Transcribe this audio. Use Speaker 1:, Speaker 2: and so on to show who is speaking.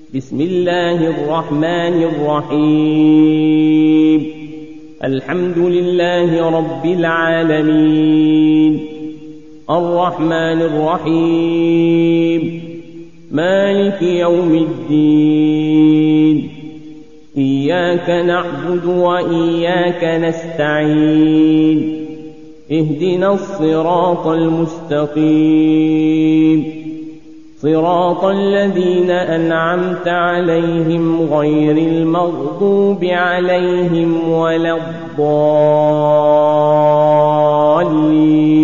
Speaker 1: بسم الله الرحمن الرحيم. الحمد لله رب العالمين، الرحمن الرحيم، مالك يوم الدين. إياك نعبد وإياك نستعين، اهدنا الصراط المستقيم، صراط الذين أنعمت عليهم غير المغضوب عليهم ولا الضالين.